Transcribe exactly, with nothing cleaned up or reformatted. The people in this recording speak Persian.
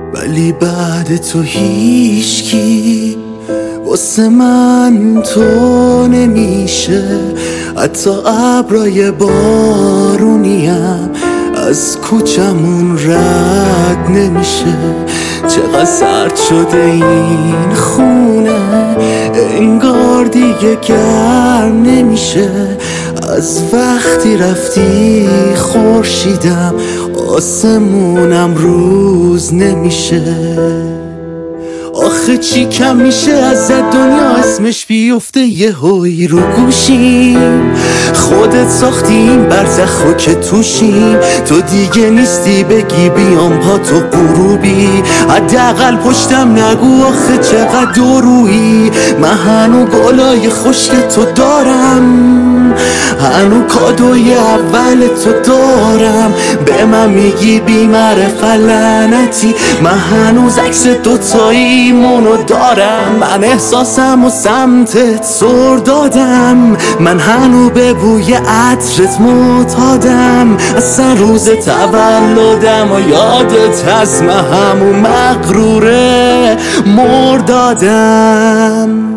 ولی بعد تو هیچکی واسه من تو نمیشه. حتی ابرای بارونیم از کوچمون رد نمیشه. چقدر سرد شده این خونه، انگار دیگه گرم نمیشه. از وقتی رفتی خورشیدم، آسمونم روز نمیشه. آخه چی کم میشه از دنیا اسمش بیفته یه هوی رو گوشیم. خودت ساختی این برزخو که توشیم. تو دیگه نیستی بگی بیام پا تو غروبی. حداقل پشتم نگو آخه چقدر درویی. من هنو گلای خشک تو دارم، هنو کادوی اول تو دارم. به من میگی بی‌معرف لعنتی، من هنوز عکس دوتایی مونو دارم. من احساسم و سمتت سر دادم، من هنو به بوی عطرت معتادم. اصلا روز تولدم و یادت از من همون مغروره مردادم.